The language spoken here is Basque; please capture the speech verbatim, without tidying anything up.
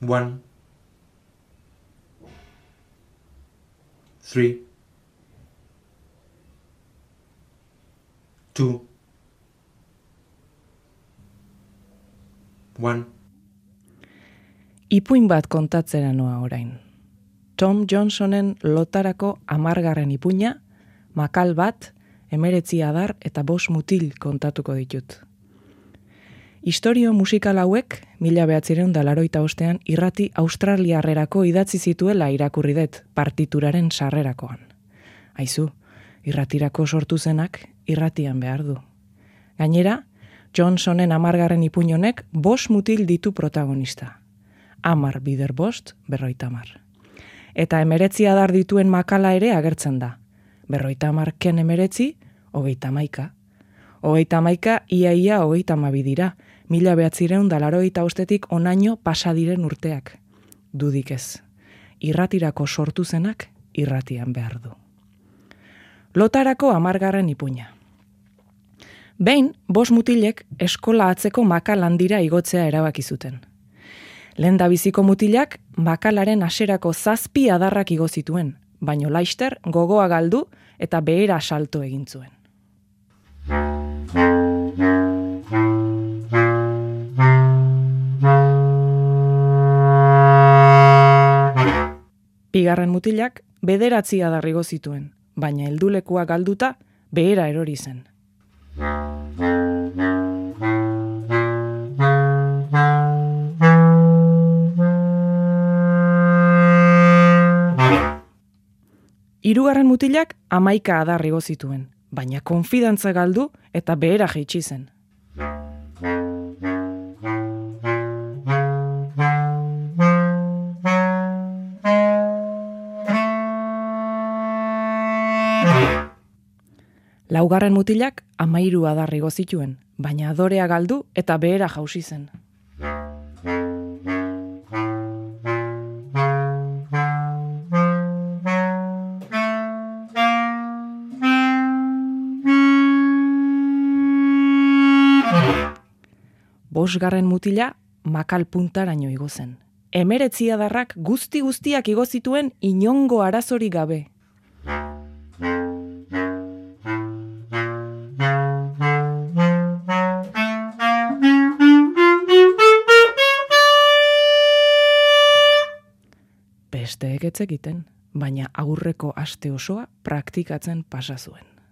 One, three, two, one. Ipuin bat kontatzera noa orain. Tom Johnsonen lotarako amargarren ipuina, makal bat, emeretzi adar eta bos mutil kontatuko ditut. Historio musikal hauek, mila behatzireun da laroita ostean, irrati australiarrerako idatzi zituela irakurri dut partituraren sarrerakoan. Aizu, irratirako sortu zenak irratian behar du. Gainera, Johnsonen amargarren ipuin honek bos mutil ditu protagonista. Amar bider bost, berroita amar. Eta emeretzi adar dituen makala ere agertzen da. Berroita amar ken emeretzi, hogeita maika. Hogeita maika, ia ia hogeita amabi dira, mila behatzireun da laroita ostetik onaino pasadiren urteak. Dudik ez. Irratirako sortu zenak irratian behar du. Lotarako amargarren ipuina. Behin, bos mutilek eskola atzeko makal handira igotzea erabaki zuten. Lehen biziko mutilak makalaren haserako zazpi adarrak igo zituen, baino laister gogoa galdu eta behera salto egin zuen. Bigarren mutilak bederatzi adar igo zituen, baina heldulekua galduta behera erori zen. Hirugarren mutilak hamaika adar igo zituen, baina konfidantza galdu eta behera jaitsi zen. Laugarren mutilak hamairu adar igo zituen, baina adorea galdu eta behera jausi zen. Bosgarren mutila makal puntaraino igo zen. Emeretzi adarrak guzti guztiak igo zituen inongo arazori gabe. Besteek ez egiten, baina aurreko aste osoa praktikatzen pasa zuen.